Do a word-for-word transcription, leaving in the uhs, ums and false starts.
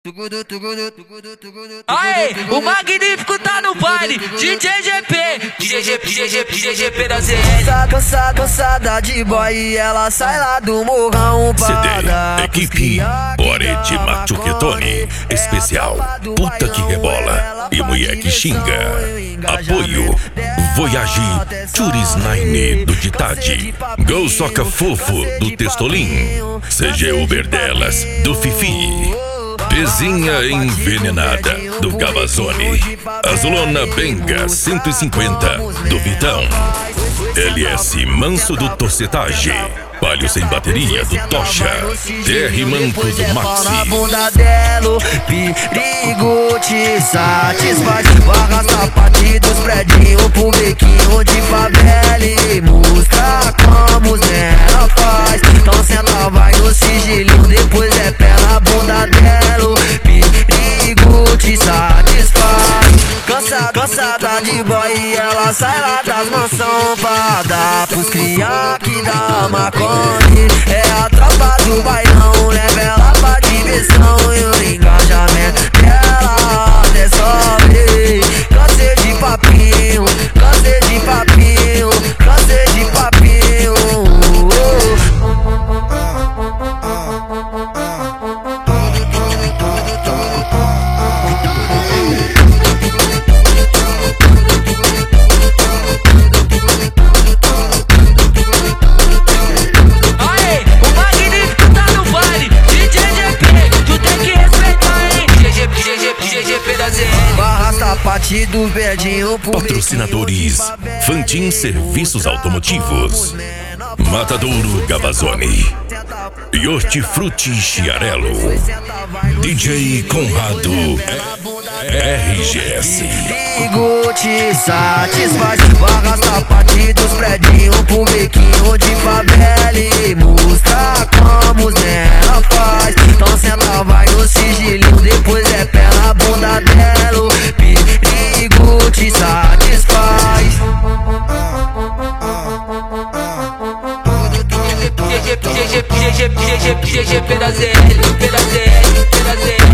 Aê, o Magnífico tá no baile, D J G P, D J G P, D J G P, D J G P da Z L. Cansada, cansada de boy e ela sai lá do morrão C pra dar D, equipe Borete Machuquetone, especial Puta que Rebola e Mulher que Xinga. Apoio Voyage Turis Nine do Ditade, Gol Soca Fofo do Testolim, C G Uber delas do Fifi, Pezinha Envenenada do Gavazone, Azulona Benga cento e cinquenta do Vitão, L S Manso do Torcetage, Palio Sem Bateria do Tocha, T R Manco do Maxi. Na bunda dela, perigo te satisfaz. Arrasta parte dos prédios pro bequinho de favela e mostra como nela faz. Então senta, vai no sigilinho, depois é pé na bunda dela, perigo te satisfaz. Cansada, cansada de boy e ela sai lá das mansão pra dar pros cria que dá maconha. É a tropa do bailão, leva ela pra diversão e o engajamento dela até sobe. Cansei de papinho, cansei de papinho, cansei de papinho. Do verdinho pro patrocinadores Fantin Serviços Automotivos, Matadouro Gavazone e Hortifruti Chiarello, D J Conrado R G S. Perigo te satisfaz. Arrasta parte dos prédios pro bequinho de favela e mostra como nela faz. Então senta, vai no sigilinho, depois é pé na bunda dela, perigo te satisfaz. D J G P da Z L, da Z L, da Z L.